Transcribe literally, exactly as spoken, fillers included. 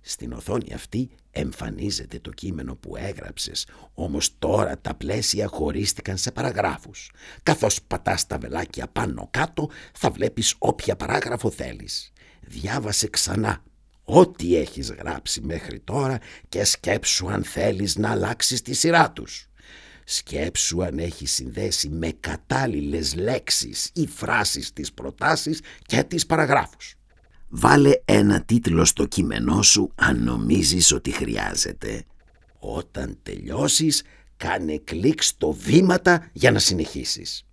Στην οθόνη αυτή εμφανίζεται το κείμενο που έγραψες, όμως τώρα τα πλαίσια χωρίστηκαν σε παραγράφους. Καθώς πατάς τα βελάκια πάνω κάτω, θα βλέπεις όποια παράγραφο θέλεις. Διάβασε ξανά ό,τι έχεις γράψει μέχρι τώρα και σκέψου αν θέλεις να αλλάξεις τη σειρά τους. Σκέψου αν έχει συνδέσει με κατάλληλες λέξεις ή φράσεις τις προτάσεις και τις παραγράφους. Βάλε ένα τίτλο στο κείμενό σου αν νομίζεις ότι χρειάζεται. Όταν τελειώσεις, κάνε κλικ στο βήματα για να συνεχίσεις.